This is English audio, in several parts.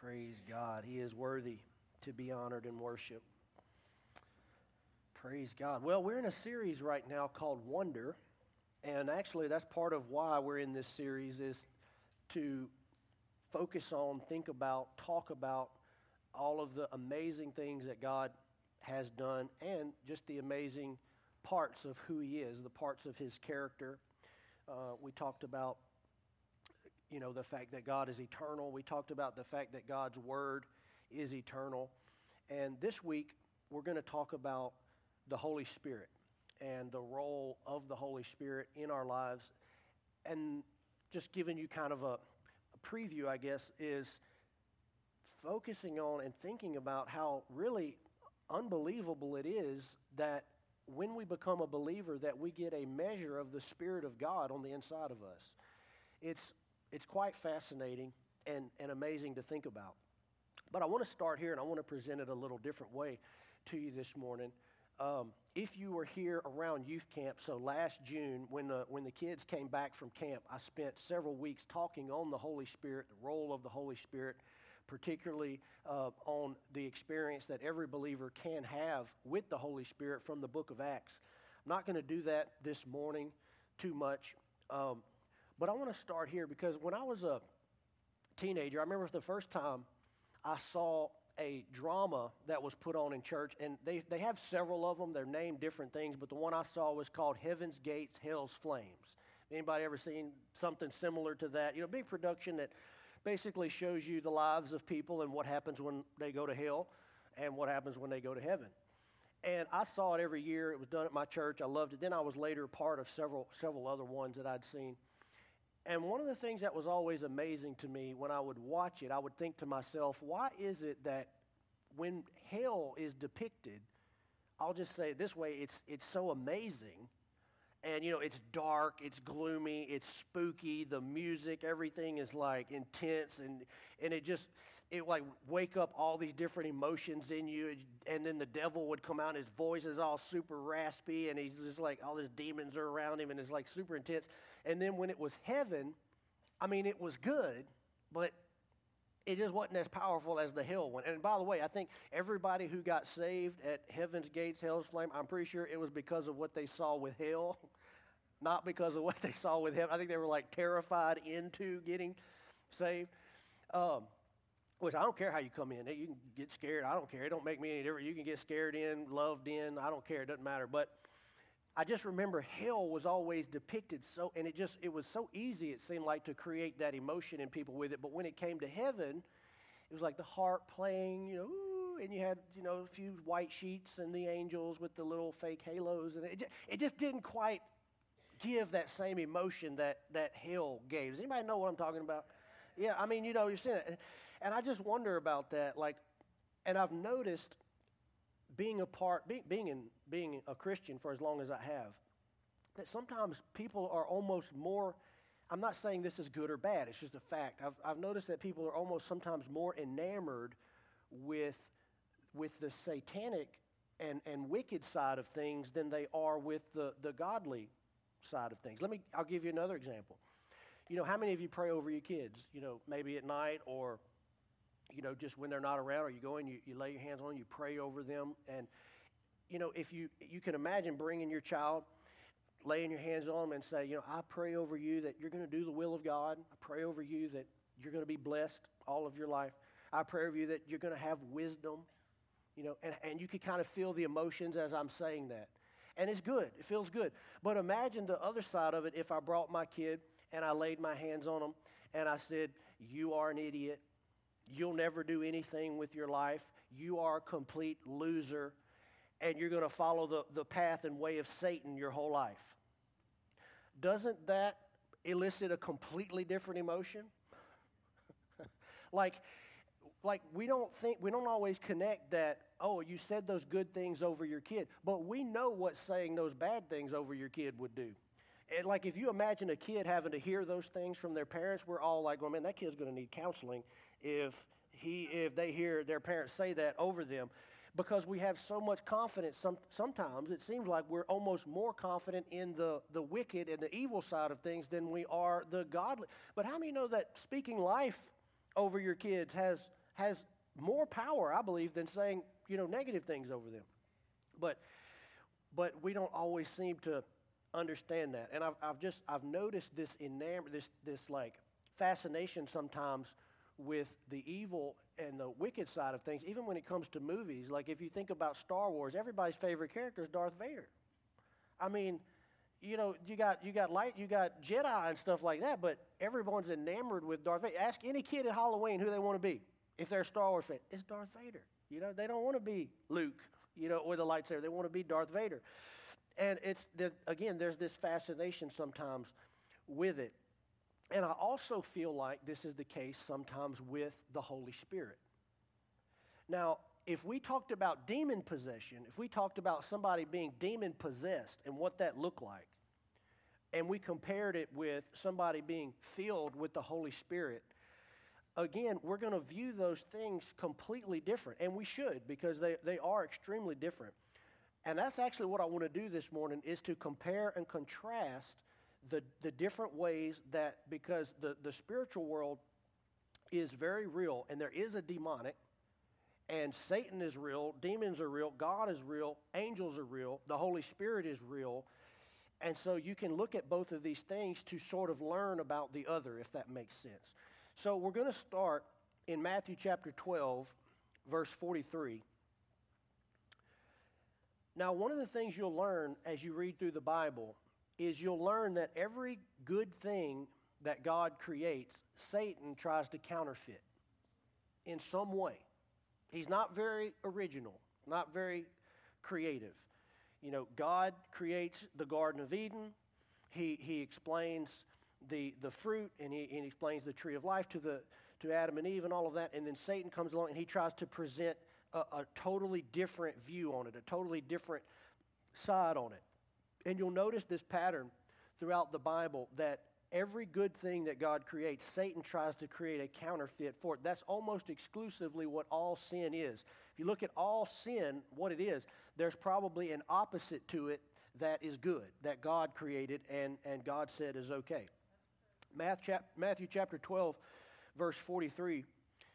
Praise God. He is worthy to be honored and worshiped. Praise God. Well, we're in a series right now called Wonder, and actually that's part of why we're in this series is to focus on, think about, talk about all of the amazing things that God has done and just the amazing parts of who He is, the parts of His character. We talked about the fact that God is eternal. We talked about the fact that God's Word is eternal. And this week, we're going to talk about the Holy Spirit and the role of the Holy Spirit in our lives. And just giving you kind of a preview, I guess, is focusing on and thinking about how really unbelievable it is that when we become a believer that we get a measure of the Spirit of God on the inside of us. It's quite fascinating and amazing to think about. But I want to start here, and I want to present it a little different way to you this morning. If you were here around youth camp, so last June when the kids came back from camp, I spent several weeks talking on the Holy Spirit, the role of the Holy Spirit, particularly on the experience that every believer can have with the Holy Spirit from the book of Acts. I'm not going to do that this morning too much. But I want to start here because when I was a teenager, I remember the first time I saw a drama that was put on in church, and they have several of them. They're named different things, but the one I saw was called Heaven's Gates, Hell's Flames. Anybody ever seen something similar to that? Big production that basically shows you the lives of people and what happens when they go to hell and what happens when they go to heaven. And I saw it every year. It was done at my church. I loved it. Then I was later part of several other ones that I'd seen. And one of the things that was always amazing to me when I would watch it, I would think to myself, why is it that when hell is depicted, I'll just say it this way, it's so amazing. And, it's dark, it's gloomy, it's spooky, the music, everything is like intense, and it like wake up all these different emotions in you, and then the devil would come out, his voice is all super raspy, and he's just like, all his demons are around him, and it's like super intense. And then when it was heaven, it was good, but it just wasn't as powerful as the hell one. And by the way, I think everybody who got saved at Heaven's Gates, Hell's Flame, I'm pretty sure it was because of what they saw with hell, not because of what they saw with heaven. I think they were like terrified into getting saved. Which I don't care how you come in. You can get scared. I don't care. It don't make me any difference. You can get scared in, loved in. I don't care. It doesn't matter. But I just remember hell was always depicted so, and it was so easy, it seemed like, to create that emotion in people with it. But when it came to heaven, it was like the harp playing, ooh, and you had, a few white sheets and the angels with the little fake halos. And it just didn't quite give that same emotion that hell gave. Does anybody know what I'm talking about? Yeah, you're seeing it. And I just wonder about that, and I've noticed being a Christian for as long as I have, that sometimes people are almost more, I'm not saying this is good or bad, it's just a fact. I've noticed that people are almost sometimes more enamored with the satanic and wicked side of things than they are with the godly side of things. I'll give you another example. How many of you pray over your kids, maybe at night or just when they're not around, or you go in, you lay your hands on them, you pray over them. And, if you can imagine bringing your child, laying your hands on them and say, I pray over you that you're going to do the will of God. I pray over you that you're going to be blessed all of your life. I pray over you that you're going to have wisdom, and you can kind of feel the emotions as I'm saying that. And it's good. It feels good. But imagine the other side of it if I brought my kid and I laid my hands on them and I said, you are an idiot. You'll never do anything with your life. You are a complete loser, and you're going to follow the path and way of Satan your whole life. Doesn't that elicit a completely different emotion? like we don't always connect that, oh, you said those good things over your kid, but we know what saying those bad things over your kid would do. And like if you imagine a kid having to hear those things from their parents, we're all like, well, man, that kid's going to need counseling if they hear their parents say that over them, because we have so much confidence. Sometimes it seems like we're almost more confident in the wicked and the evil side of things than we are the godly. But how many know that speaking life over your kids has has more power, I believe, than saying, negative things over them. But we don't always seem to understand that. And I've noticed this this like fascination sometimes with the evil and the wicked side of things, even when it comes to movies. Like if you think about Star Wars, everybody's favorite character is Darth Vader. I mean, you got Jedi and stuff like that, but everyone's enamored with Darth Vader. Ask any kid at Halloween who they want to be. If they're a Star Wars fan, it's Darth Vader. They don't want to be Luke, or the lightsaber. They want to be Darth Vader. And there's this fascination sometimes with it. And I also feel like this is the case sometimes with the Holy Spirit. Now, if we talked about demon possession, if we talked about somebody being demon possessed and what that looked like, and we compared it with somebody being filled with the Holy Spirit, again, we're going to view those things completely different. And we should, because they are extremely different. And that's actually what I want to do this morning, is to compare and contrast the different ways that, because the spiritual world is very real, and there is a demonic, and Satan is real, demons are real, God is real, angels are real, the Holy Spirit is real. And so you can look at both of these things to sort of learn about the other, if that makes sense. So we're going to start in Matthew chapter 12, verse 43. Now, one of the things you'll learn as you read through the Bible is you'll learn that every good thing that God creates, Satan tries to counterfeit in some way. He's not very original, not very creative. God creates the Garden of Eden. He explains the fruit, and he explains the tree of life to Adam and Eve and all of that. And then Satan comes along and he tries to present a totally different view on it, a totally different side on it. And you'll notice this pattern throughout the Bible, that every good thing that God creates, Satan tries to create a counterfeit for it. That's almost exclusively what all sin is. If you look at all sin, what it is, there's probably an opposite to it that is good, that God created and God said is okay. Matthew chapter 12, verse 43,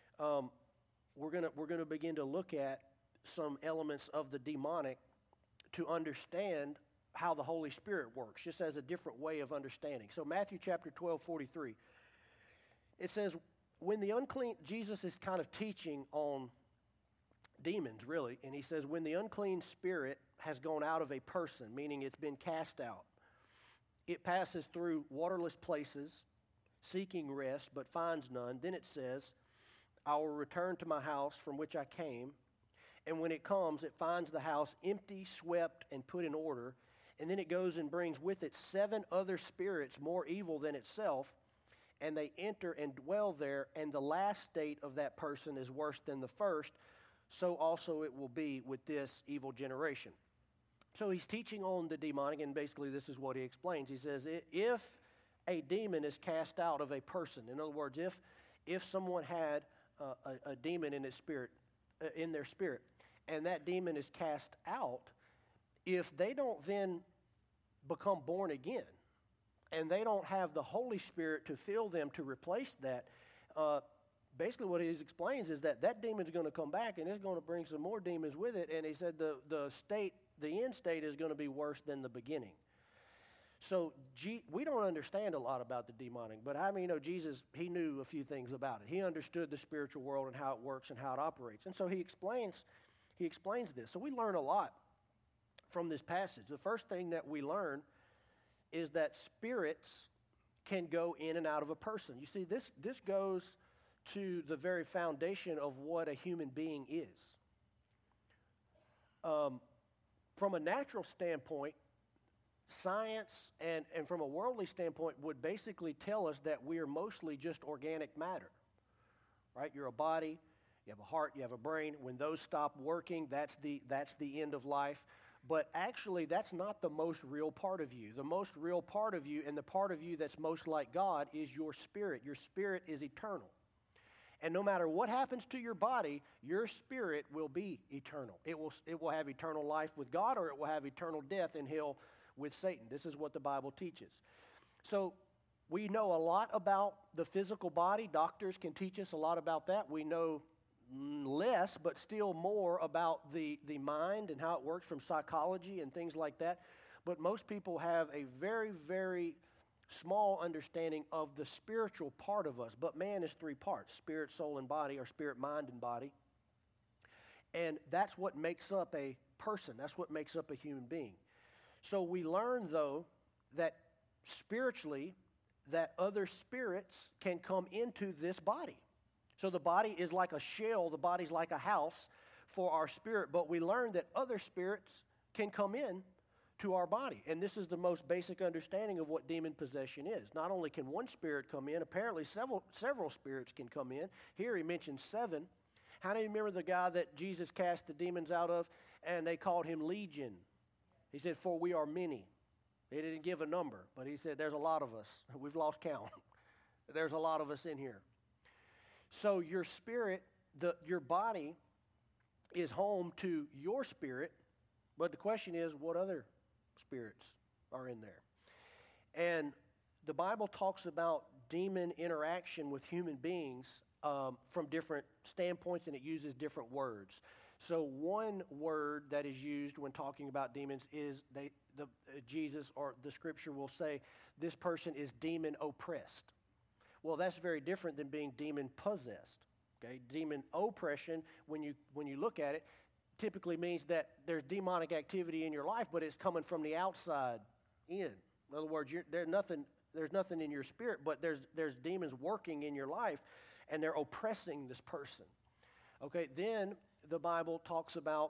we're gonna begin to look at some elements of the demonic to understand how the Holy Spirit works, just as a different way of understanding. So Matthew chapter 12, 43, it says, Jesus is kind of teaching on demons, really, and he says, when the unclean spirit has gone out of a person, meaning it's been cast out, it passes through waterless places, seeking rest, but finds none. Then it says, I will return to my house from which I came. And when it comes, it finds the house empty, swept, and put in order. And then it goes and brings with it 7 other spirits more evil than itself, and they enter and dwell there, and the last state of that person is worse than the first. So also it will be with this evil generation. So he's teaching on the demonic, and basically this is what he explains. He says, if a demon is cast out of a person, in other words, if someone had a demon in his spirit, in their spirit, and that demon is cast out, if they don't then become born again, and they don't have the Holy Spirit to fill them to replace that, basically what he explains is that demon's going to come back, and it's going to bring some more demons with it. And he said the end state is going to be worse than the beginning. So we don't understand a lot about the demonic, but how many Jesus, he knew a few things about it. He understood the spiritual world and how it works and how it operates. And so he explains this. So we learn a lot from this passage. The first thing that we learn is that spirits can go in and out of a person. You see, this goes to the very foundation of what a human being is. From a natural standpoint, science and from a worldly standpoint would basically tell us that we are mostly just organic matter, right? You're a body, you have a heart, you have a brain. When those stop working, that's the end of life. But actually, that's not the most real part of you. The most real part of you, and the part of you that's most like God, is your spirit. Your spirit is eternal. And no matter what happens to your body, your spirit will be eternal. It will have eternal life with God, or it will have eternal death in hell with Satan. This is what the Bible teaches. So we know a lot about the physical body. Doctors can teach us a lot about that. We know less, but still more about the mind and how it works from psychology and things like that. But most people have a very, very small understanding of the spiritual part of us. But man is three parts: spirit, soul, and body, or spirit, mind, and body. And that's what makes up a person. That's what makes up a human being. So we learn, though, that spiritually, that other spirits can come into this body. So the body is like a shell, the body's like a house for our spirit, but we learn that other spirits can come in to our body. And this is the most basic understanding of what demon possession is. Not only can one spirit come in, apparently several spirits can come in. Here he mentions 7. How do you remember the guy that Jesus cast the demons out of, and they called him Legion? He said, "For we are many." They didn't give a number, but he said, there's a lot of us. We've lost count. There's a lot of us in here. So your spirit, your body is home to your spirit, but the question is, what other spirits are in there? And the Bible talks about demon interaction with human beings from different standpoints, and it uses different words. So one word that is used when talking about demons is Jesus or the scripture will say, this person is demon oppressed. Well, that's very different than being demon possessed. Okay, demon oppression, when you look at it, typically means that there's demonic activity in your life, but it's coming from the outside in. In other words, there's nothing in your spirit, but there's demons working in your life, and they're oppressing this person. Okay, then the Bible talks about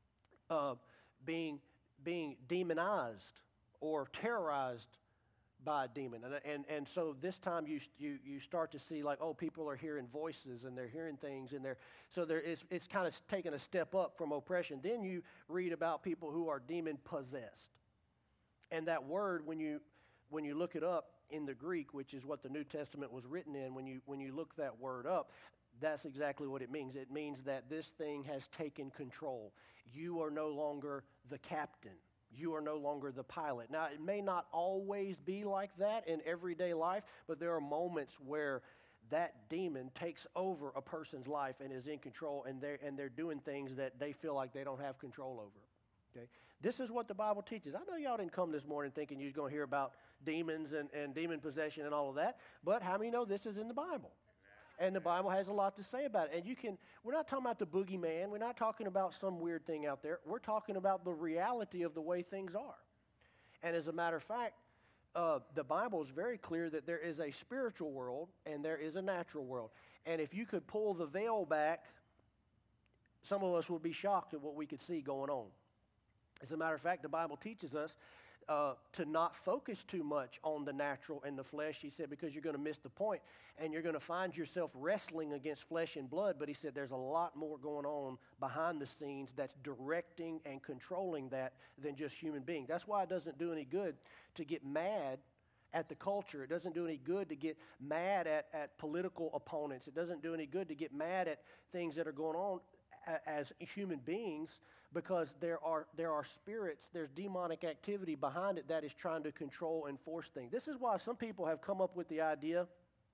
being demonized or terrorized by a demon. And so this time you start to see like, oh, people are hearing voices and they're hearing things and it's kind of taking a step up from oppression. Then you read about people who are demon possessed. And that word, when you look it up in the Greek, which is what the New Testament was written in, when you look that word up, that's exactly what it means. It means that this thing has taken control. You are no longer the captain. You are no longer the pilot. Now, it may not always be like that in everyday life, but there are moments where that demon takes over a person's life and is in control, and they're doing things that they feel like they don't have control over. Okay? This is what the Bible teaches. I know y'all didn't come this morning thinking you was going to hear about demons and demon possession and all of that, but how many know this is in the Bible? And the Bible has a lot to say about it. And we're not talking about the boogeyman. We're not talking about some weird thing out there. We're talking about the reality of the way things are. And as a matter of fact, the Bible is very clear that there is a spiritual world and there is a natural world. And if you could pull the veil back, some of us would be shocked at what we could see going on. As a matter of fact, the Bible teaches us to not focus too much on the natural and the flesh. He said, because you're going to miss the point and you're going to find yourself wrestling against flesh and blood. But he said there's a lot more going on behind the scenes that's directing and controlling that than just human beings. That's why it doesn't do any good to get mad at the culture. It doesn't do any good to get mad at political opponents. It doesn't do any good to get mad at things that are going on as human beings, because there are spirits, there's demonic activity behind it that is trying to control and force things. This is why some people have come up with the idea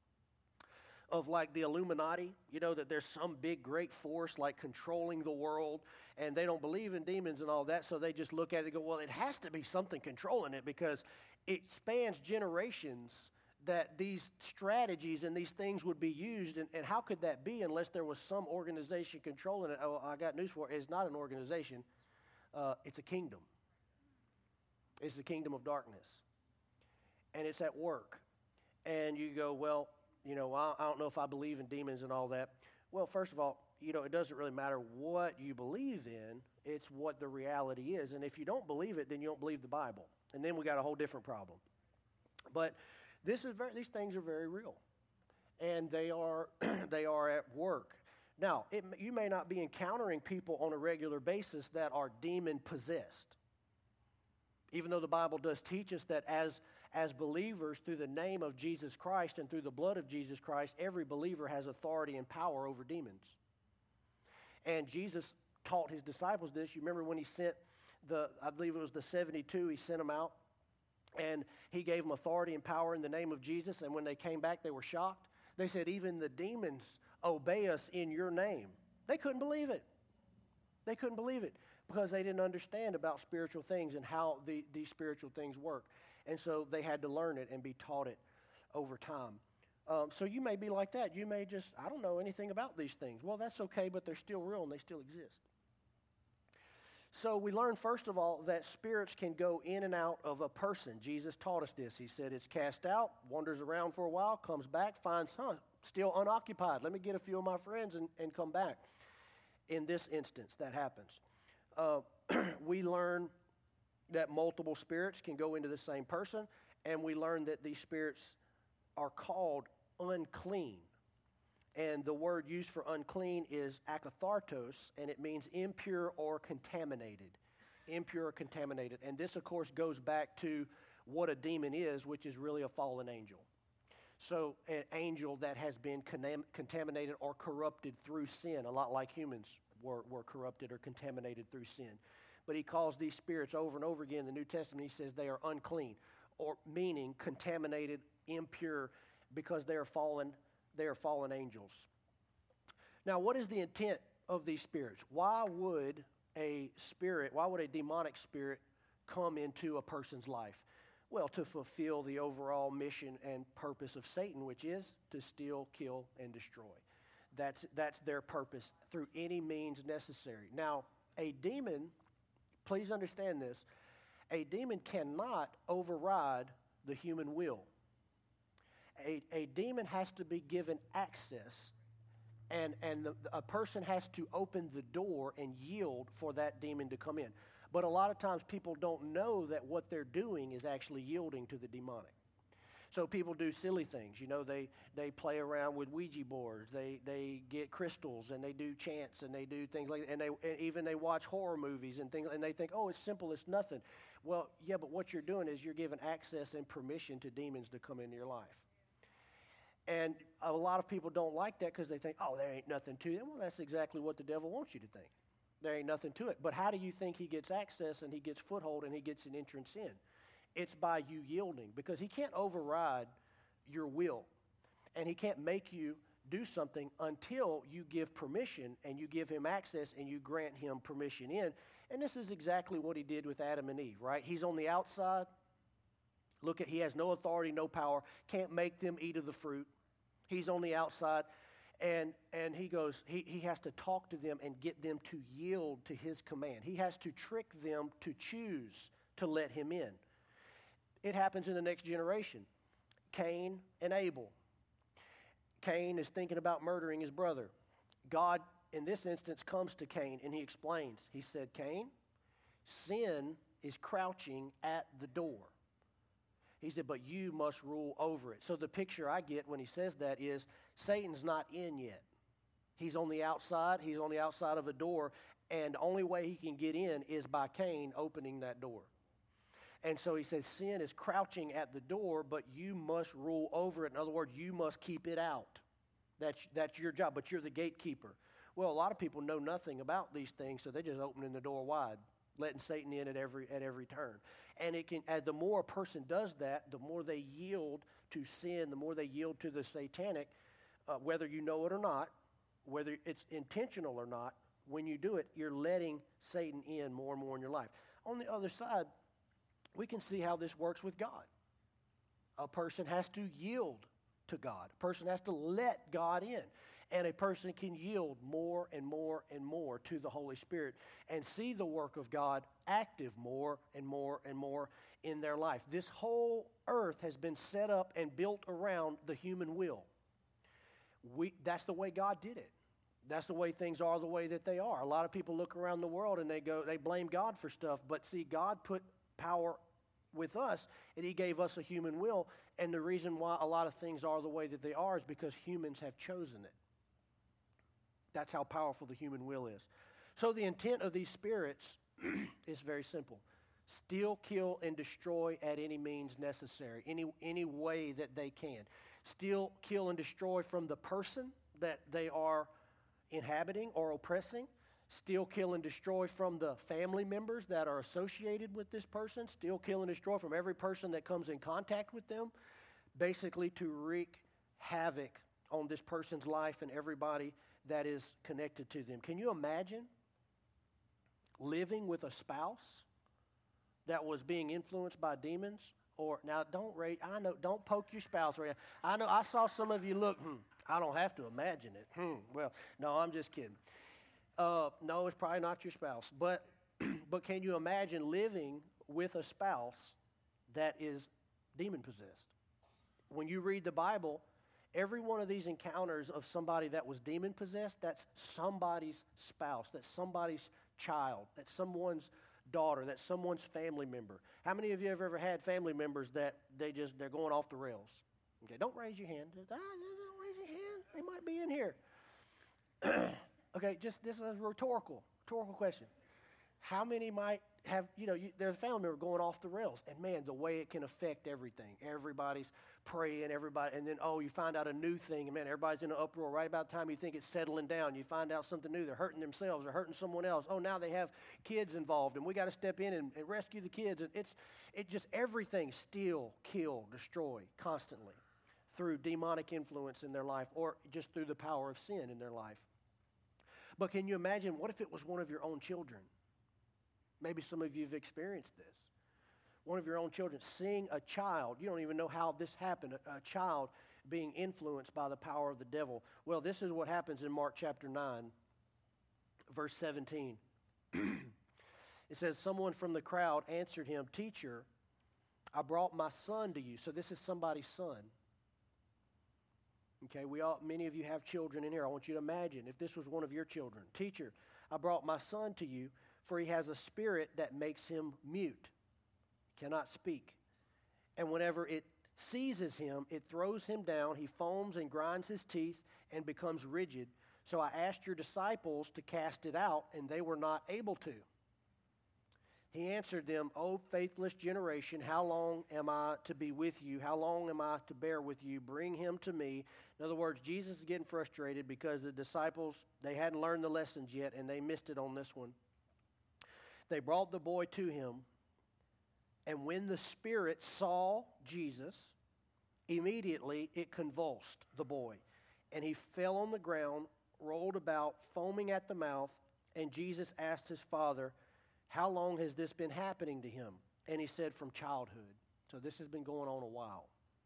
of like the Illuminati, that there's some big great force like controlling the world, and they don't believe in demons and all that, so they just look at it and go, well, it has to be something controlling it because it spans generations that these strategies and these things would be used, and how could that be unless there was some organization controlling it? Oh, I got news for it. It's not an organization. It's a kingdom. It's the kingdom of darkness. And it's at work. And you go, well, I don't know if I believe in demons and all that. Well, first of all, it doesn't really matter what you believe in. It's what the reality is. And if you don't believe it, then you don't believe the Bible. And then we got a whole different problem. But these things are very real, and they are at work. Now, you may not be encountering people on a regular basis that are demon possessed, even though the Bible does teach us that as believers, through the name of Jesus Christ and through the blood of Jesus Christ, every believer has authority and power over demons. And Jesus taught his disciples this. You remember when he sent I believe it was the 72, he sent them out. And he gave them authority and power in the name of Jesus. And when they came back, they were shocked. They said, even the demons obey us in your name. They couldn't believe it. They couldn't believe it because they didn't understand about spiritual things and how these spiritual things work. And so they had to learn it and be taught it over time. So you may be like that. You may just, I don't know anything about these things. Well, that's okay, but they're still real and they still exist. So we learn, first of all, that spirits can go in and out of a person. Jesus taught us this. He said it's cast out, wanders around for a while, comes back, finds, still unoccupied. Let me get a few of my friends and come back. In this instance, that happens. We learn that multiple spirits can go into the same person, and we learn that these spirits are called unclean. And the word used for unclean is akathartos, and it means impure or contaminated. Impure or contaminated. And this, of course, goes back to what a demon is, which is really a fallen angel. So an angel that has been contaminated or corrupted through sin, a lot like humans were corrupted or contaminated through sin. But he calls these spirits over and over again in the New Testament. He says they are unclean, or meaning contaminated, impure, because they are fallen angels. Now, what is the intent of these spirits? Why would a demonic spirit come into a person's life? Well, to fulfill the overall mission and purpose of Satan, which is to steal, kill, and destroy. That's their purpose through any means necessary. Now, a demon, please understand this, a demon cannot override the human will. A demon has to be given access, and a person has to open the door and yield for that demon to come in. But a lot of times people don't know that what they're doing is actually yielding to the demonic. So people do silly things. You know, they play around with Ouija boards. They get crystals, and they do chants, and they do things like that. And they watch horror movies and things, and they think, oh, it's simple, it's nothing. Well, yeah, but what you're doing is you're giving access and permission to demons to come into your life. And a lot of people don't like that because they think, oh, there ain't nothing to it. Well, that's exactly what the devil wants you to think. There ain't nothing to it. But how do you think he gets access and he gets foothold and he gets an entrance in? It's by you yielding, because he can't override your will. And he can't make you do something until you give permission and you give him access and you grant him permission in. And this is exactly what he did with Adam and Eve, right? He's on the outside. He has no authority, no power, can't make them eat of the fruit. He's on the outside, and he goes, he has to talk to them and get them to yield to his command. He has to trick them to choose to let him in. It happens in the next generation. Cain and Abel. Cain is thinking about murdering his brother. God, in this instance, comes to Cain, and he explains. He said, Cain, sin is crouching at the door. He said, but you must rule over it. So the picture I get when he says that is Satan's not in yet. He's on the outside. He's on the outside of a door, and the only way he can get in is by Cain opening that door. And so he says sin is crouching at the door, but you must rule over it. In other words, you must keep it out. That's your job, but you're the gatekeeper. Well, a lot of people know nothing about these things, so they're just opening the door wide, letting Satan in at every turn. And the more a person does that, the more they yield to sin, the more they yield to the satanic, whether you know it or not, whether it's intentional or not, when you do it, you're letting Satan in more and more in your life. On the other side, we can see how this works with God. A person has to yield to God. A person has to let God in. And a person can yield more and more and more to the Holy Spirit and see the work of God active more and more and more in their life. This whole earth has been set up and built around the human will. That's the way God did it. That's the way things are the way that they are. A lot of people look around the world and they blame God for stuff. But see, God put power with us, and he gave us a human will. And the reason why a lot of things are the way that they are is because humans have chosen it. That's how powerful the human will is. So the intent of these spirits is very simple. Steal, kill, and destroy at any means necessary, any way that they can. Steal, kill, and destroy from the person that they are inhabiting or oppressing. Steal, kill, and destroy from the family members that are associated with this person. Steal, kill, and destroy from every person that comes in contact with them. Basically to wreak havoc on this person's life and everybody that is connected to them. Can you imagine living with a spouse that was being influenced by demons? Or now, don't poke your spouse right now. I know I saw some of you look. I don't have to imagine it. Well, no, I'm just kidding. No, it's probably not your spouse. But can you imagine living with a spouse that is demon possessed? When you read the Bible, every one of these encounters of somebody that was demon possessed, that's somebody's spouse, that's somebody's child, that's someone's daughter, that's someone's family member. How many of you have ever had family members that they're going off the rails? Okay, don't raise your hand. Don't raise your hand. They might be in here. Okay, this is a rhetorical question. How many might have, there's a family member going off the rails, and man, the way it can affect everything. Everybody's praying, and then, you find out a new thing, and man, everybody's in an uproar. Right about the time you think it's settling down, you find out something new. They're hurting themselves, they're hurting someone else. Oh, now they have kids involved, and we got to step in and rescue the kids. And it just everything steal, kill, destroy constantly through demonic influence in their life, or just through the power of sin in their life. But can you imagine, what if it was one of your own children? Maybe some of you have experienced this. One of your own children, seeing a child, you don't even know how this happened, a child being influenced by the power of the devil. Well, this is what happens in Mark chapter 9, verse 17. It says, someone from the crowd answered him, "Teacher, I brought my son to you." So this is somebody's son. Okay, many of you have children in here. I want you to imagine if this was one of your children. "Teacher, I brought my son to you, for he has a spirit that makes him mute, cannot speak. And whenever it seizes him, it throws him down. He foams and grinds his teeth and becomes rigid. So I asked your disciples to cast it out, and they were not able to." He answered them, "O faithless generation, how long am I to be with you? How long am I to bear with you? Bring him to me." In other words, Jesus is getting frustrated because the disciples, they hadn't learned the lessons yet, and they missed it on this one. They brought the boy to him, and when the spirit saw Jesus, immediately it convulsed the boy, and he fell on the ground, rolled about, foaming at the mouth, and Jesus asked his father, "How long has this been happening to him?" And he said, "From childhood." So this has been going on a while.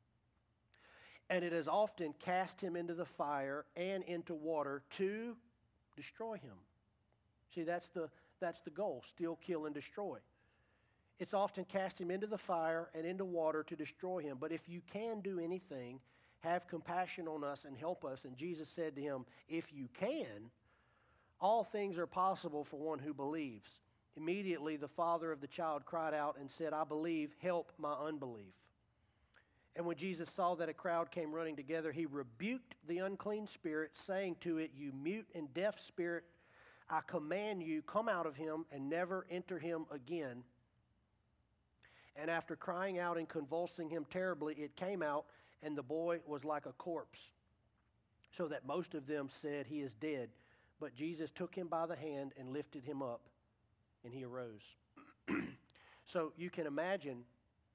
"And it has often cast him into the fire and into water to destroy him." See, that's the goal: steal, kill, and destroy. It's often cast him into the fire and into water to destroy him. But if you can do anything, have compassion on us and help us. And Jesus said to him, "If you can, all things are possible for one who believes." Immediately the father of the child cried out and said, "I believe, help my unbelief." And when Jesus saw that a crowd came running together, he rebuked the unclean spirit, saying to it, "You mute and deaf spirit, I command you, come out of him and never enter him again." And after crying out and convulsing him terribly, it came out, and the boy was like a corpse, so that most of them said, "He is dead." But Jesus took him by the hand and lifted him up, and he arose. So you can imagine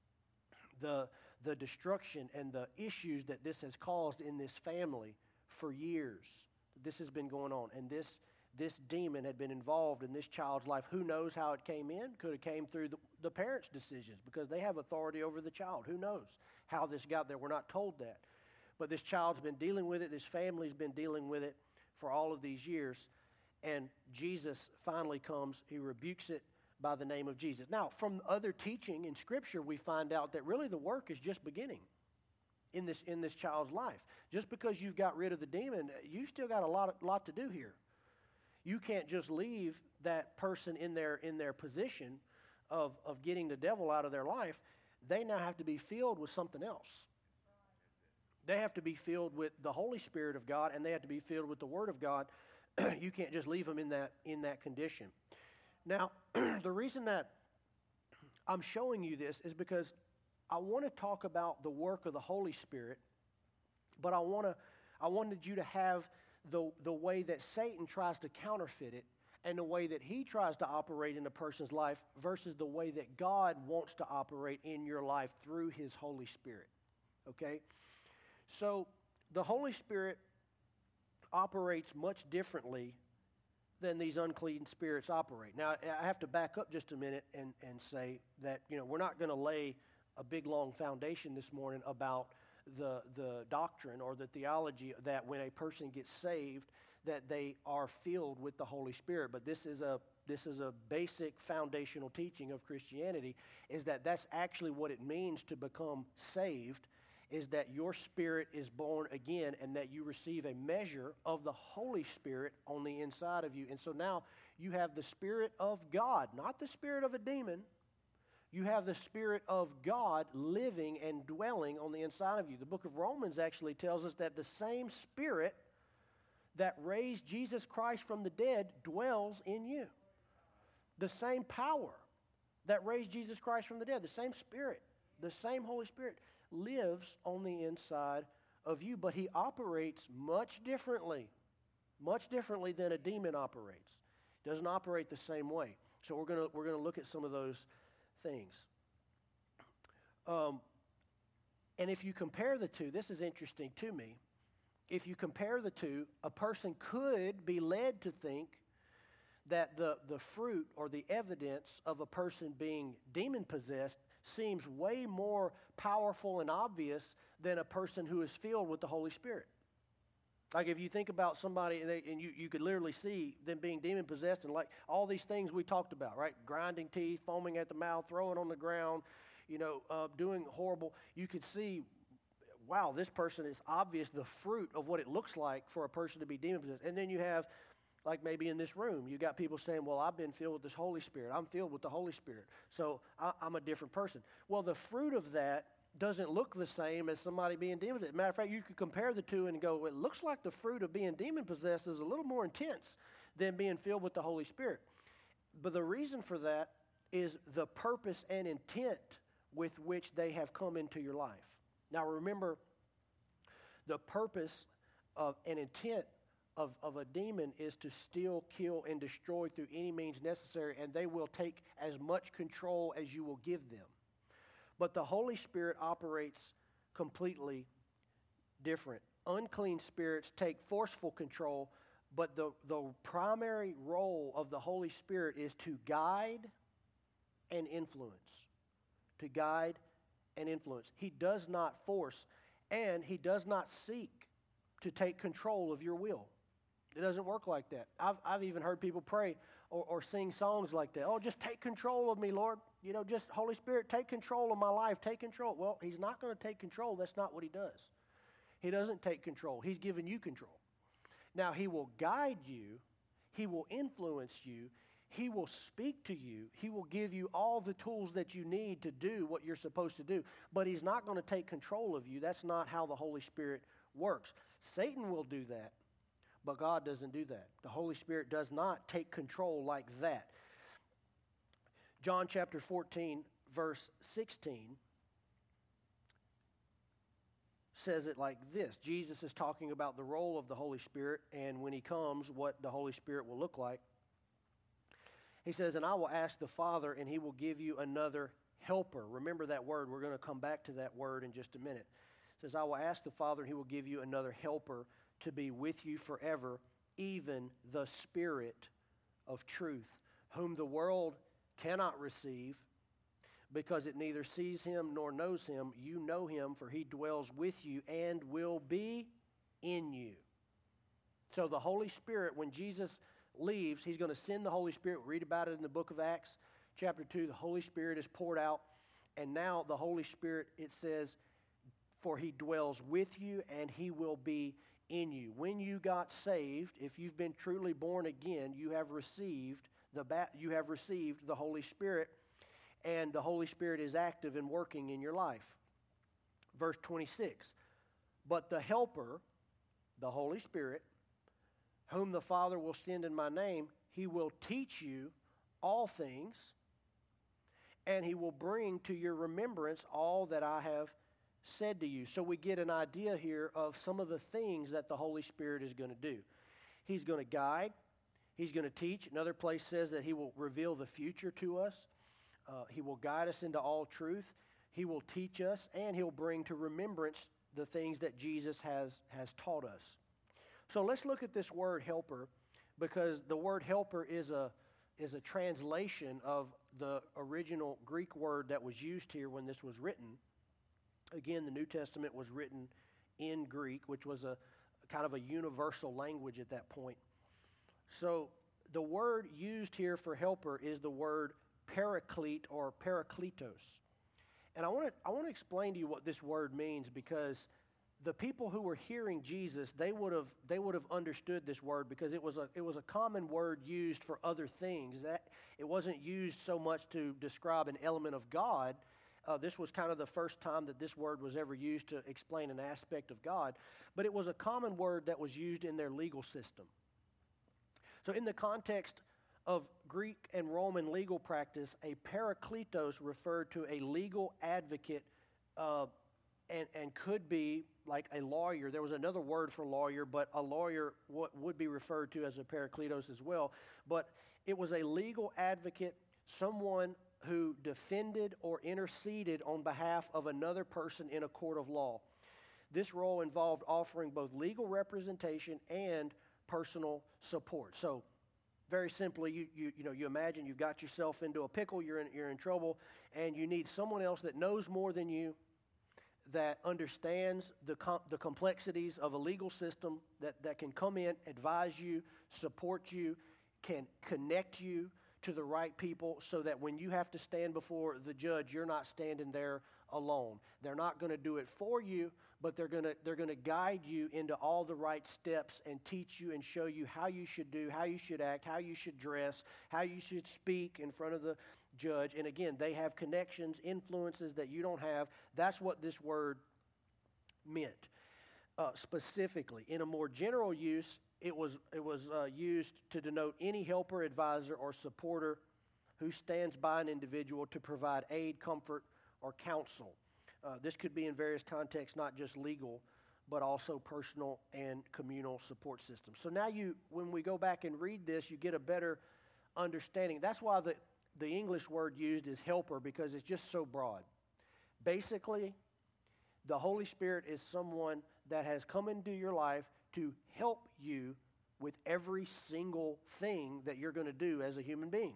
the destruction and the issues that this has caused in this family for years. This has been going on, and this demon had been involved in this child's life. Who knows how it came in? Could have came through the parents' decisions, because they have authority over the child. Who knows how this got there? We're not told that. But this child's been dealing with it. This family's been dealing with it for all of these years. And Jesus finally comes. He rebukes it by the name of Jesus. Now, from other teaching in Scripture, we find out that really the work is just beginning in this child's life. Just because you've got rid of the demon, you still got a lot to do here. You can't just leave that person in their position of getting the devil out of their life. They now have to be filled with something else. They have to be filled with the Holy Spirit of God, and they have to be filled with the Word of God. You can't just leave them in that condition. Now, the reason that I'm showing you this is because I want to talk about the work of the Holy Spirit, but I wanted you to have the way that Satan tries to counterfeit it, and the way that he tries to operate in a person's life versus the way that God wants to operate in your life through his Holy Spirit. Okay? So the Holy Spirit operates much differently than these unclean spirits operate. Now, I have to back up just a minute and say that, we're not going to lay a big, long foundation this morning about the doctrine or the theology that when a person gets saved, that they are filled with the Holy Spirit. But this is a basic foundational teaching of Christianity, is that that's actually what it means to become saved, is that your spirit is born again and that you receive a measure of the Holy Spirit on the inside of you. And so now you have the Spirit of God, not the spirit of a demon. You have the Spirit of God living and dwelling on the inside of you. The book of Romans actually tells us that the same Spirit that raised Jesus Christ from the dead dwells in you. The same power that raised Jesus Christ from the dead, the same Spirit, the same Holy Spirit lives on the inside of you, but he operates much differently than a demon operates. He doesn't operate the same way. So we're going to look at some of those things. And if you compare the two, this is interesting to me. If you compare the two, a person could be led to think that the fruit or the evidence of a person being demon-possessed seems way more powerful and obvious than a person who is filled with the Holy Spirit. Like if you think about somebody and you could literally see them being demon-possessed and like all these things we talked about, right? Grinding teeth, foaming at the mouth, throwing on the ground, doing horrible. You could see, wow, this person is obvious the fruit of what it looks like for a person to be demon-possessed. And then you have, like maybe in this room, you got people saying, well, I've been filled with this Holy Spirit. I'm filled with the Holy Spirit, so I'm a different person. Well, the fruit of that doesn't look the same as somebody being demon-possessed. Matter of fact, you could compare the two and go, well, it looks like the fruit of being demon-possessed is a little more intense than being filled with the Holy Spirit. But the reason for that is the purpose and intent with which they have come into your life. Now remember, the purpose of an intent of a demon is to steal, kill, and destroy through any means necessary, and they will take as much control as you will give them. But the Holy Spirit operates completely different. Unclean spirits take forceful control, but the primary role of the Holy Spirit is to guide and influence. To guide and influence. He does not force, and he does not seek to take control of your will. It doesn't work like that. I've even heard people pray or sing songs like that. Oh, just take control of me, Lord. Just Holy Spirit, take control of my life. Take control. Well, he's not going to take control. That's not what he does. He doesn't take control. He's given you control. Now, he will guide you. He will influence you. He will speak to you. He will give you all the tools that you need to do what you're supposed to do. But he's not going to take control of you. That's not how the Holy Spirit works. Satan will do that. But God doesn't do that. The Holy Spirit does not take control like that. John chapter 14, verse 16 says it like this. Jesus is talking about the role of the Holy Spirit and when he comes, what the Holy Spirit will look like. He says, and I will ask the Father, and he will give you another helper. Remember that word. We're going to come back to that word in just a minute. It says, I will ask the Father, and he will give you another helper to be with you forever, even the Spirit of truth, whom the world cannot receive, because it neither sees him nor knows him. You know him, for he dwells with you and will be in you. So the Holy Spirit, when Jesus leaves, he's going to send the Holy Spirit. We read about it in the book of Acts, chapter 2. The Holy Spirit is poured out, and now the Holy Spirit, it says, for he dwells with you and he will be in you. When you got saved, if you've been truly born again, you have received the Holy Spirit, and the Holy Spirit is active and working in your life. Verse 26, but the Helper, the Holy Spirit, whom the Father will send in my name, he will teach you all things, and he will bring to your remembrance all that I have said to you. So we get an idea here of some of the things that the Holy Spirit is going to do. He's going to guide. He's going to teach. Another place says that he will reveal the future to us. He will guide us into all truth. He will teach us, and he'll bring to remembrance the things that Jesus has taught us. So let's look at this word helper, because the word helper is a translation of the original Greek word that was used here when this was written. Again, the New Testament was written in Greek, which was a kind of a universal language at that point. So the word used here for helper is the word paraclete or parakletos. And I want to explain to you what this word means, because the people who were hearing Jesus, they would have understood this word, because it was a common word used for other things. That it wasn't used so much to describe an element of God. This was kind of the first time that this word was ever used to explain an aspect of God, but it was a common word that was used in their legal system. So in the context of Greek and Roman legal practice, a parakletos referred to a legal advocate and could be like a lawyer. There was another word for lawyer, but a lawyer would be referred to as a parakletos as well. But it was a legal advocate, someone who defended or interceded on behalf of another person in a court of law. This role involved offering both legal representation and personal support. So, very simply, you imagine you've got yourself into a pickle, you're in trouble, and you need someone else that knows more than you, that understands the complexities of a legal system, that can come in, advise you, support you, can connect you to the right people, so that when you have to stand before the judge, you're not standing there alone. They're not going to do it for you, but they're going to guide you into all the right steps and teach you and show you how you should do, how you should act, how you should dress, how you should speak in front of the judge. And again, they have connections, influences that you don't have. That's what this word meant. Specifically, in a more general use, it was used to denote any helper, advisor, or supporter who stands by an individual to provide aid, comfort, or counsel. This could be in various contexts, not just legal, but also personal and communal support systems. So now when we go back and read this, you get a better understanding. That's why the English word used is helper, because it's just so broad. Basically, the Holy Spirit is someone that has come into your life to help you with every single thing that you're going to do as a human being.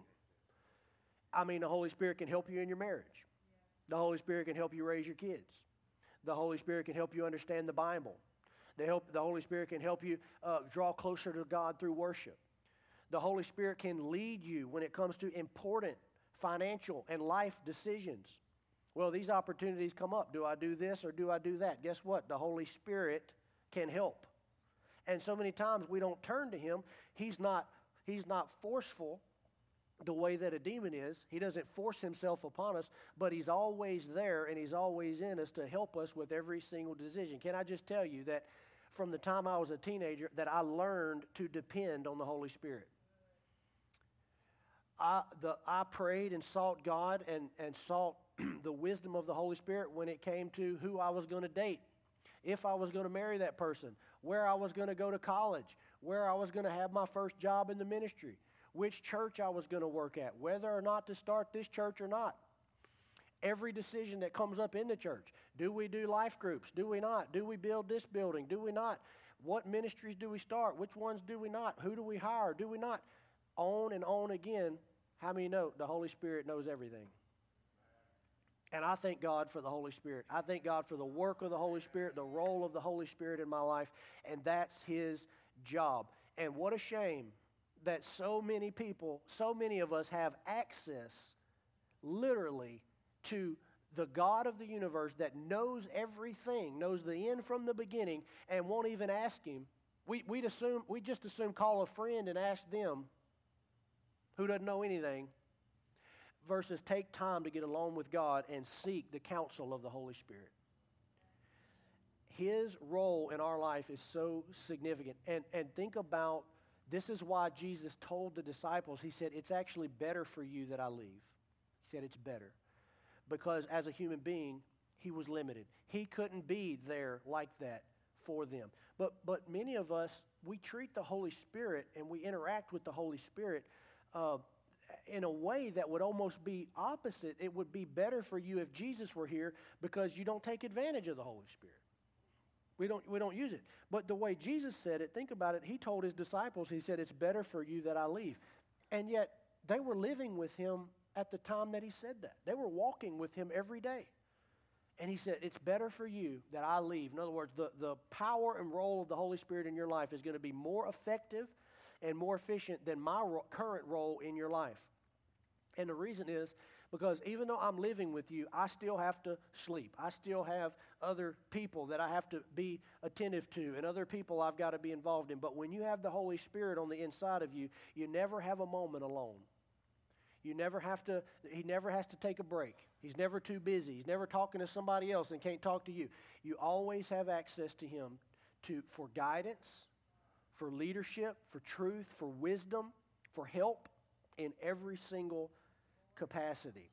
I mean, the Holy Spirit can help you in your marriage. The Holy Spirit can help you raise your kids. The Holy Spirit can help you understand the Bible. The Holy Spirit can help you draw closer to God through worship. The Holy Spirit can lead you when it comes to important financial and life decisions. Well, these opportunities come up. Do I do this or do I do that? Guess what? The Holy Spirit can help. And so many times we don't turn to Him. He's not forceful the way that a demon is. He doesn't force Himself upon us, but He's always there and He's always in us to help us with every single decision. Can I just tell you that from the time I was a teenager that I learned to depend on the Holy Spirit. I prayed and sought God and sought the wisdom of the Holy Spirit when it came to who I was going to date, if I was going to marry that person, where I was going to go to college, where I was going to have my first job in the ministry, which church I was going to work at, whether or not to start this church or not. Every decision that comes up in the church. Do we do life groups? Do we not? Do we build this building? Do we not? What ministries do we start? Which ones do we not? Who do we hire? Do we not? On and on again. How many know the Holy Spirit knows everything? And I thank God for the Holy Spirit. I thank God for the work of the Holy Spirit, the role of the Holy Spirit in my life, and that's His job. And what a shame that so many people, so many of us have access, literally, to the God of the universe that knows everything, knows the end from the beginning, and won't even ask Him. We just assume call a friend and ask them who doesn't know anything, versus take time to get alone with God and seek the counsel of the Holy Spirit. His role in our life is so significant. And think about, this is why Jesus told the disciples, He said, it's actually better for you that I leave. He said it's better. Because as a human being, He was limited. He couldn't be there like that for them. But many of us, we treat the Holy Spirit and we interact with the Holy Spirit in a way that would almost be opposite. It would be better for you if Jesus were here, because you don't take advantage of the Holy Spirit. We don't use it. But the way Jesus said it, think about it, he told his disciples, he said, it's better for you that I leave. And yet, they were living with him at the time that he said that. They were walking with him every day. And he said, it's better for you that I leave. In other words, the power and role of the Holy Spirit in your life is going to be more effective and more efficient than my current role in your life. And the reason is because even though I'm living with you, I still have to sleep. I still have other people that I have to be attentive to and other people I've got to be involved in. But when you have the Holy Spirit on the inside of you, you never have a moment alone. He never has to take a break. He's never too busy. He's never talking to somebody else and can't talk to you. You always have access to him for guidance, for leadership, for truth, for wisdom, for help in every single capacity.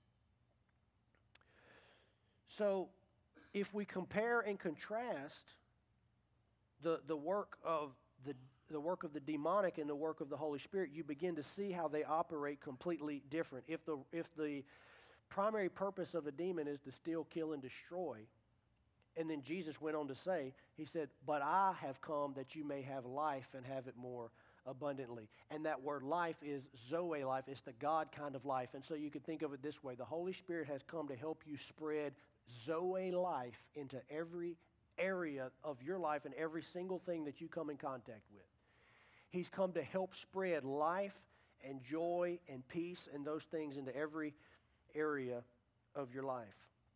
So if we compare and contrast the work of the work of the demonic and the work of the Holy Spirit, you begin to see how they operate completely different. If the primary purpose of a demon is to steal, kill, and destroy, and then Jesus went on to say, he said, but I have come that you may have life and have it more abundantly. And that word life is Zoe life. It's the God kind of life. And so you could think of it this way. The Holy Spirit has come to help you spread Zoe life into every area of your life and every single thing that you come in contact with. He's come to help spread life and joy and peace and those things into every area of your life.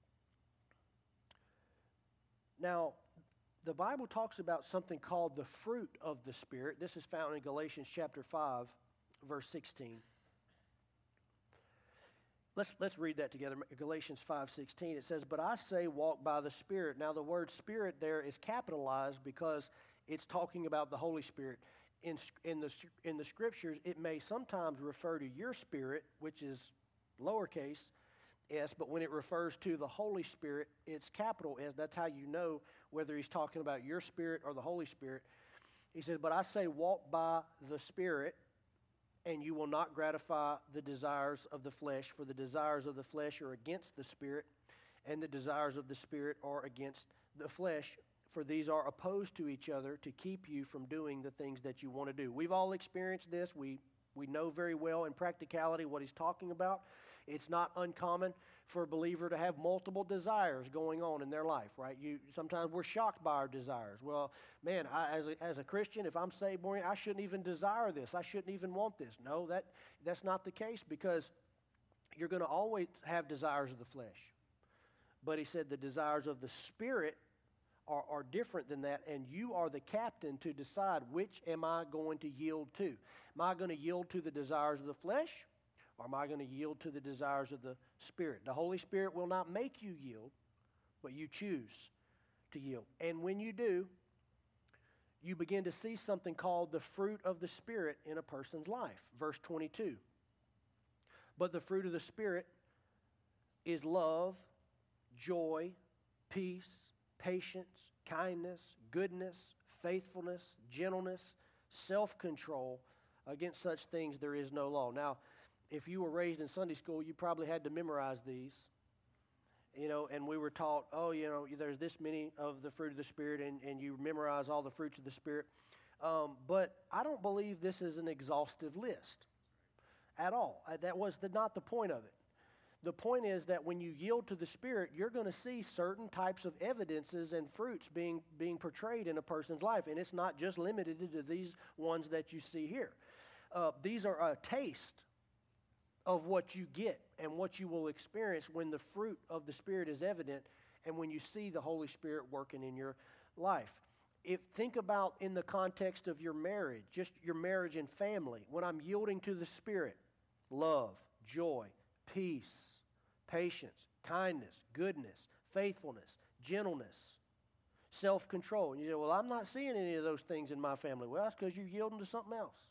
Now, the Bible talks about something called the fruit of the Spirit. This is found in Galatians chapter 5, verse 16. Let's read that together. Galatians 5:16. It says, "But I say, walk by the Spirit." Now, the word Spirit there is capitalized because it's talking about the Holy Spirit. In the Scriptures, it may sometimes refer to your spirit, which is lowercase s, but when it refers to the Holy Spirit, it's capital S. That's how you know whether he's talking about your spirit or the Holy Spirit. He says, "But I say, walk by the Spirit, and you will not gratify the desires of the flesh, for the desires of the flesh are against the Spirit, and the desires of the Spirit are against the flesh, for these are opposed to each other to keep you from doing the things that you want to do." We've all experienced this. We know very well in practicality what he's talking about. It's not uncommon for a believer to have multiple desires going on in their life, right? Sometimes we're shocked by our desires. Well, man, as a Christian, if I'm saved, born, I shouldn't even desire this. I shouldn't even want this. No, that's not the case, because you're going to always have desires of the flesh. But he said the desires of the Spirit are different than that, and you are the captain to decide which am I going to yield to. Am I going to yield to the desires of the flesh, or am I going to yield to the desires of the Spirit? The Holy Spirit will not make you yield, but you choose to yield. And when you do, you begin to see something called the fruit of the Spirit in a person's life. Verse 22. "But the fruit of the Spirit is love, joy, peace, patience, kindness, goodness, faithfulness, gentleness, self-control. Against such things there is no law." Now, if you were raised in Sunday school, you probably had to memorize these. And we were taught, there's this many of the fruit of the Spirit, and you memorize all the fruits of the Spirit. But I don't believe this is an exhaustive list at all. That was not the point of it. The point is that when you yield to the Spirit, you're going to see certain types of evidences and fruits being portrayed in a person's life. And it's not just limited to these ones that you see here. These are a taste of what you get and what you will experience when the fruit of the Spirit is evident and when you see the Holy Spirit working in your life. Think about in the context of your marriage, just your marriage and family. When I'm yielding to the Spirit, love, joy, peace, patience, kindness, goodness, faithfulness, gentleness, self-control. And you say, well, I'm not seeing any of those things in my family. Well, that's because you're yielding to something else.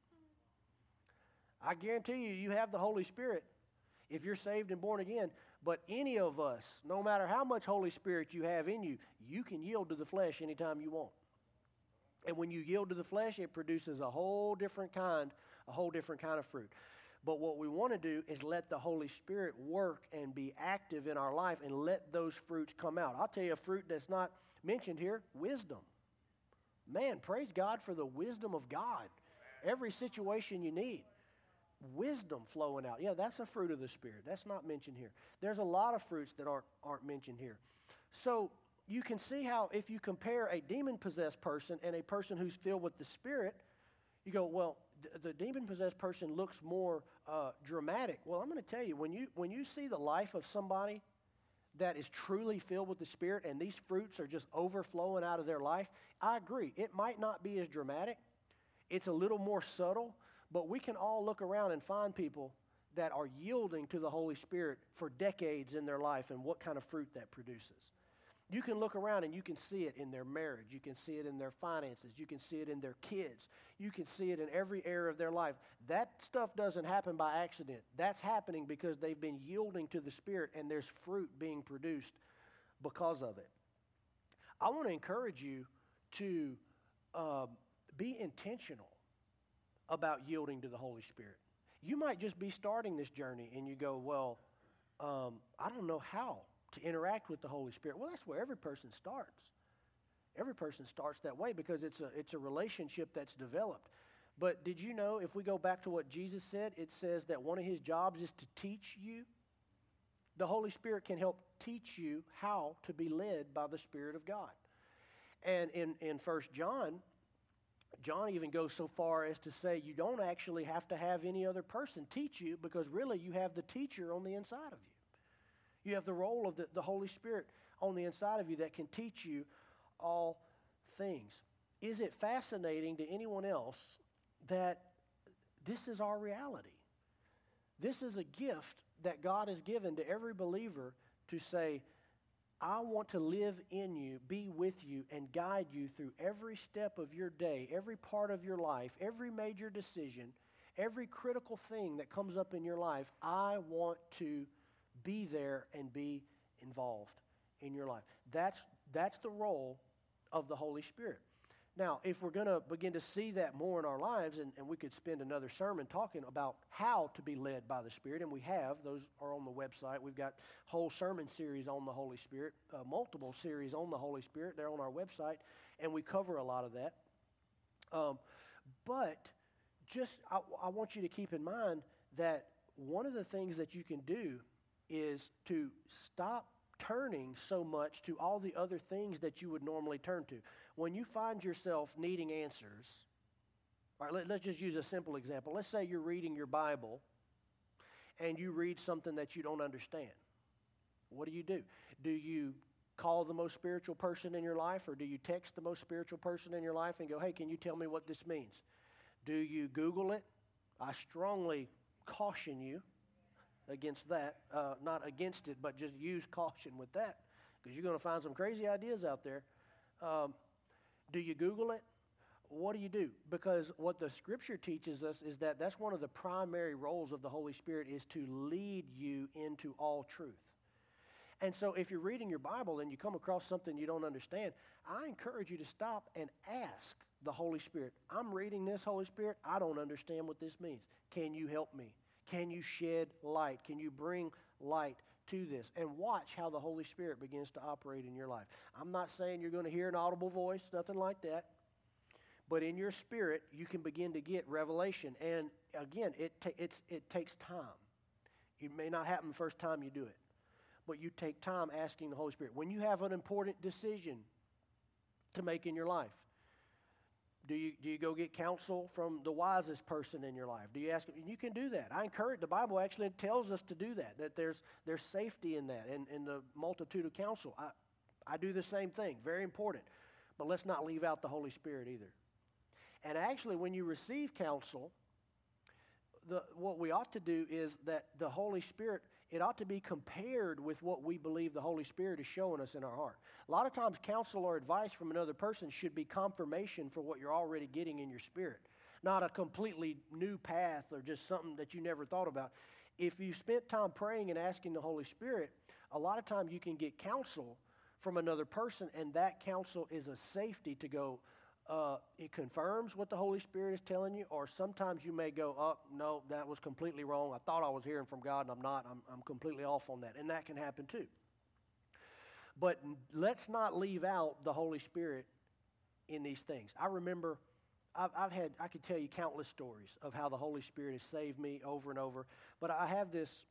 I guarantee you have the Holy Spirit if you're saved and born again. But any of us, no matter how much Holy Spirit you have in you, you can yield to the flesh anytime you want. And when you yield to the flesh, it produces a whole different kind of fruit. But what we want to do is let the Holy Spirit work and be active in our life and let those fruits come out. I'll tell you a fruit that's not mentioned here, wisdom. Man, praise God for the wisdom of God. Every situation you need. Wisdom flowing out. Yeah, that's a fruit of the Spirit. That's not mentioned here. There's a lot of fruits that aren't mentioned here. So you can see how if you compare a demon-possessed person and a person who's filled with the Spirit, you go, well, the demon-possessed person looks more dramatic. Well, I'm going to tell you, when you see the life of somebody that is truly filled with the Spirit and these fruits are just overflowing out of their life, I agree. It might not be as dramatic. It's a little more subtle, but we can all look around and find people that are yielding to the Holy Spirit for decades in their life and what kind of fruit that produces. You can look around and you can see it in their marriage. You can see it in their finances. You can see it in their kids. You can see it in every area of their life. That stuff doesn't happen by accident. That's happening because they've been yielding to the Spirit and there's fruit being produced because of it. I want to encourage you to be intentional about yielding to the Holy Spirit. You might just be starting this journey and you go, well, I don't know how to interact with the Holy Spirit. Well, that's where every person starts. Every person starts that way because it's a relationship that's developed. But did you know, if we go back to what Jesus said, it says that one of his jobs is to teach you. The Holy Spirit can help teach you how to be led by the Spirit of God. And in 1 John, John even goes so far as to say you don't actually have to have any other person teach you because really you have the teacher on the inside of you. You have the role of the Holy Spirit on the inside of you that can teach you all things. Is it fascinating to anyone else that this is our reality? This is a gift that God has given to every believer to say, I want to live in you, be with you, and guide you through every step of your day, every part of your life, every major decision, every critical thing that comes up in your life. I want to be there and be involved in your life. That's the role of the Holy Spirit. Now, if we're going to begin to see that more in our lives, and we could spend another sermon talking about how to be led by the Spirit, and we have. Those are on the website. We've got whole sermon series on the Holy Spirit, multiple series on the Holy Spirit. They're on our website, and we cover a lot of that. But just I want you to keep in mind that one of the things that you can do is to stop turning so much to all the other things that you would normally turn to. When you find yourself needing answers, all right, let's just use a simple example. Let's say you're reading your Bible and you read something that you don't understand. What do? Do you call the most spiritual person in your life, or do you text the most spiritual person in your life and go, hey, can you tell me what this means? Do you Google it? I strongly caution you against that. Not against it, but just use caution with that, because you're going to find some crazy ideas out there. Do you Google it? What do you do? Because what the Scripture teaches us is that that's one of the primary roles of the Holy Spirit, is to lead you into all truth. And so if you're reading your Bible and you come across something you don't understand, I encourage you to stop and ask the Holy Spirit. I'm reading this, Holy Spirit. I don't understand what this means. Can you help me? Can you shed light? Can you bring light to this? And watch how the Holy Spirit begins to operate in your life. I'm not saying you're going to hear an audible voice, nothing like that. But in your spirit, you can begin to get revelation. And again, it takes time. It may not happen the first time you do it, but you take time asking the Holy Spirit. When you have an important decision to make in your life, do you go get counsel from the wisest person in your life? Do you ask? You can do that. I encourage. The Bible actually tells us to do that. That there's safety in that, and in the multitude of counsel. I do the same thing. Very important. But let's not leave out the Holy Spirit either. And actually, when you receive counsel, what we ought to do is that the Holy Spirit, it ought to be compared with what we believe the Holy Spirit is showing us in our heart. A lot of times, counsel or advice from another person should be confirmation for what you're already getting in your spirit, not a completely new path or just something that you never thought about. If you spent time praying and asking the Holy Spirit, a lot of times you can get counsel from another person, and that counsel is a safety to go, it confirms what the Holy Spirit is telling you, or sometimes you may go, oh, no, that was completely wrong. I thought I was hearing from God, and I'm not. I'm completely off on that, and that can happen too. But let's not leave out the Holy Spirit in these things. I remember I could tell you countless stories of how the Holy Spirit has saved me over and over. But I have this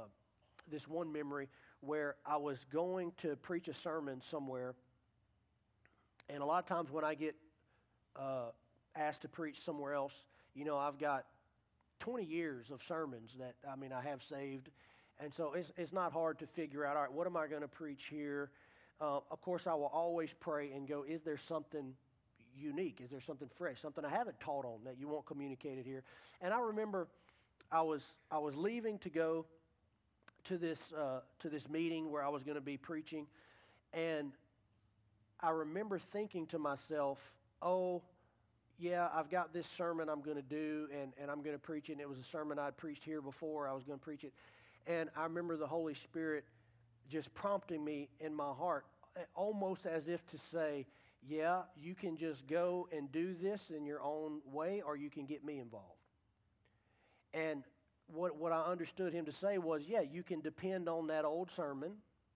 one memory where I was going to preach a sermon somewhere, and a lot of times when I get asked to preach somewhere else, I've got 20 years of sermons that I have saved, and so it's not hard to figure out. All right, what am I going to preach here? Of course, I will always pray and go, is there something unique? Is there something fresh, something I haven't taught on that you won't communicate it here? And I remember I was leaving to go to this meeting where I was going to be preaching, and I remember thinking to myself, oh, yeah, I've got this sermon I'm going to do, and I'm going to preach it. And it was a sermon I'd preached here before. I was going to preach it. And I remember the Holy Spirit just prompting me in my heart, almost as if to say, yeah, you can just go and do this in your own way, or you can get me involved. And what I understood him to say was, yeah, you can depend on that old sermon,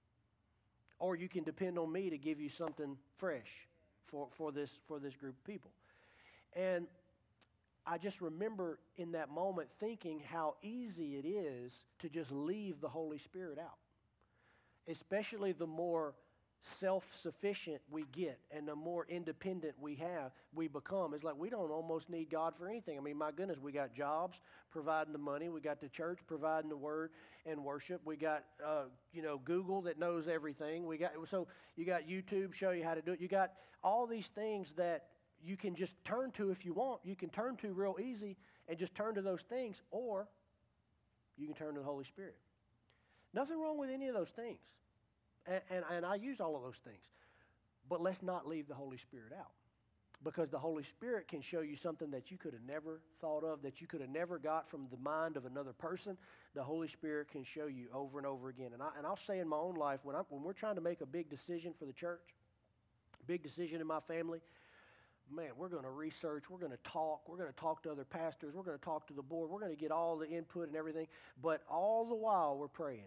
or you can depend on me to give you something fresh for this group of people. And I just remember in that moment thinking how easy it is to just leave the Holy Spirit out, especially the more self-sufficient we get and the more independent we become. It's like we don't almost need God for anything. My goodness, we got jobs providing the money. We got the church providing the word and worship. We got, Google that knows everything. So you got YouTube show you how to do it. You got all these things that you can just turn to if you want. You can turn to real easy and just turn to those things, or you can turn to the Holy Spirit. Nothing wrong with any of those things. And I use all of those things. But let's not leave the Holy Spirit out. Because the Holy Spirit can show you something that you could have never thought of, that you could have never got from the mind of another person. The Holy Spirit can show you over and over again. And I'll say in my own life, when we're trying to make a big decision for the church, big decision in my family, man, we're going to research, we're going to talk to other pastors, we're going to talk to the board, we're going to get all the input and everything. But all the while we're praying.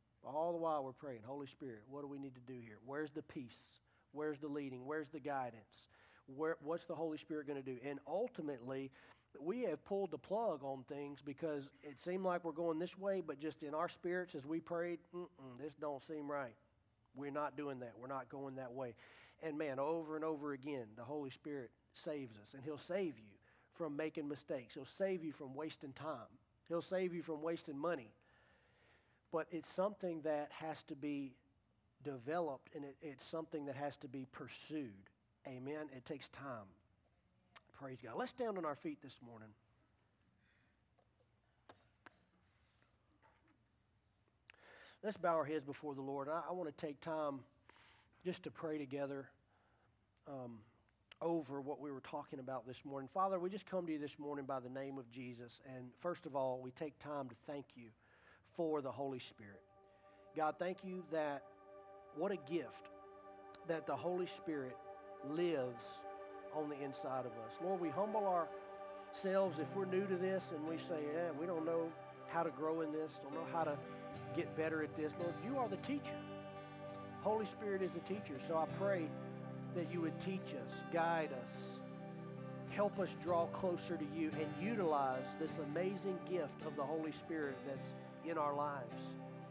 Holy Spirit, what do we need to do here? Where's the peace? Where's the leading? Where's the guidance? What's the Holy Spirit going to do? And ultimately, we have pulled the plug on things because it seemed like we're going this way, but just in our spirits as we prayed, this don't seem right. We're not doing that. We're not going that way. And man, over and over again, the Holy Spirit saves us, and He'll save you from making mistakes. He'll save you from wasting time. He'll save you from wasting money. But it's something that has to be developed, and it's something that has to be pursued. Amen? It takes time. Praise God. Let's stand on our feet this morning. Let's bow our heads before the Lord. I want to take time just to pray together over what we were talking about this morning. Father, we just come to you this morning by the name of Jesus. And first of all, we take time to thank you for the Holy Spirit. God, thank you that what a gift that the Holy Spirit lives on the inside of us. Lord, we humble ourselves if we're new to this and we say, we don't know how to grow in this, don't know how to get better at this. Lord, you are the teacher. Holy Spirit is the teacher. So I pray that you would teach us, guide us, help us draw closer to you, and utilize this amazing gift of the Holy Spirit that's in our lives.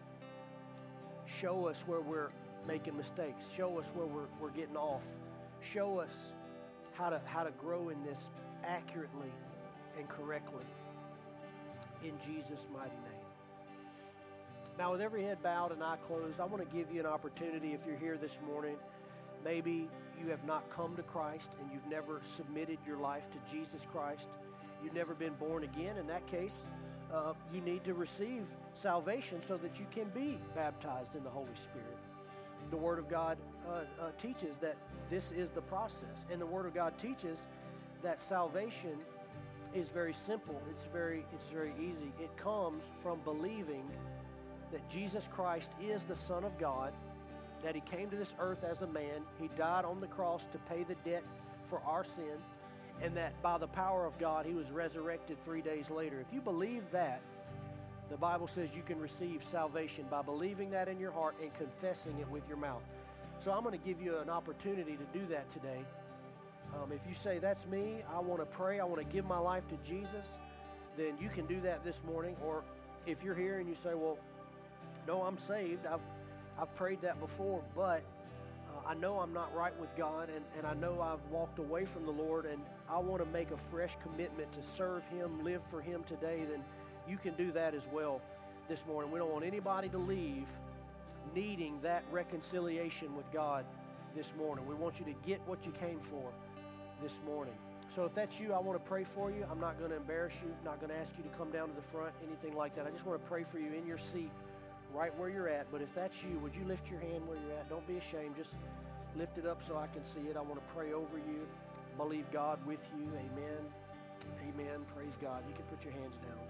Show us where we're making mistakes. Show us where we're getting off. Show us how to grow in this accurately and correctly. In Jesus' mighty name. Now, with every head bowed and eye closed, I want to give you an opportunity if you're here this morning. Maybe you have not come to Christ and you've never submitted your life to Jesus Christ. You've never been born again. In that case, you need to receive salvation so that you can be baptized in the Holy Spirit. The Word of God teaches that this is the process. And the Word of God teaches that salvation is very simple. It's very easy. It comes from believing that Jesus Christ is the Son of God, that He came to this earth as a man, He died on the cross to pay the debt for our sin, and that by the power of God, He was resurrected 3 days later. If you believe that, the Bible says you can receive salvation by believing that in your heart and confessing it with your mouth. So I'm going to give you an opportunity to do that today. If you say, that's me, I want to pray, I want to give my life to Jesus, then you can do that this morning. Or if you're here and you say, well, no, I'm saved, I've prayed that before, but I know I'm not right with God, and I know I've walked away from the Lord, and I want to make a fresh commitment to serve Him, live for Him today, then you can do that as well this morning. We don't want anybody to leave needing that reconciliation with God this morning. We want you to get what you came for this morning. So if that's you, I want to pray for you. I'm not going to embarrass you, not going to ask you to come down to the front, anything like that. I just want to pray for you in your seat right where you're at. But if that's you, would you lift your hand where you're at? Don't be ashamed. Just lift it up so I can see it. I want to pray over you. Believe God with you. Amen. Amen. Praise God. You can put your hands down.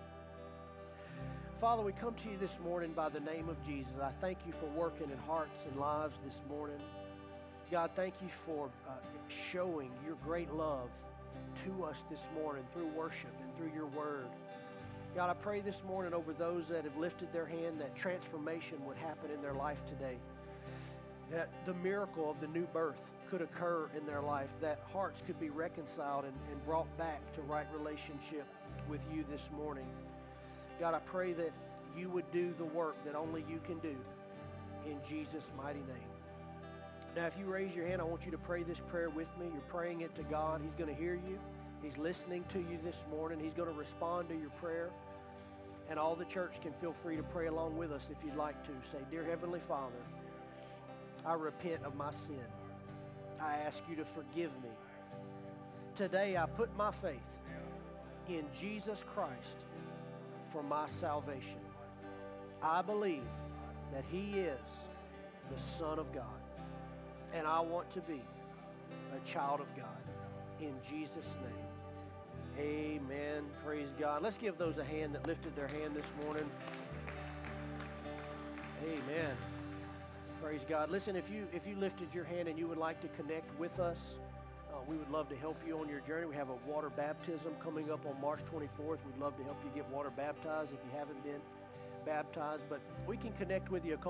Father, we come to you this morning by the name of Jesus. I thank you for working in hearts and lives this morning. God, thank you for showing your great love to us this morning through worship and through your word. God, I pray this morning over those that have lifted their hand that transformation would happen in their life today, that the miracle of the new birth could occur in their life, that hearts could be reconciled and brought back to right relationship with you this morning. God, I pray that you would do the work that only you can do in Jesus' mighty name. Now, if you raise your hand, I want you to pray this prayer with me. You're praying it to God. He's going to hear you. He's listening to you this morning. He's going to respond to your prayer. And all the church can feel free to pray along with us if you'd like to. Say, Dear Heavenly Father, I repent of my sin. I ask you to forgive me. Today, I put my faith in Jesus Christ for my salvation. I believe that He is the Son of God, and I want to be a child of God. In Jesus' name, amen. Praise God. Let's give those a hand that lifted their hand this morning. Amen. Praise God. Listen, if you lifted your hand and you would like to connect with us, we would love to help you on your journey. We have a water baptism coming up on March 24th. We'd love to help you get water baptized if you haven't been baptized. But we can connect with you a couple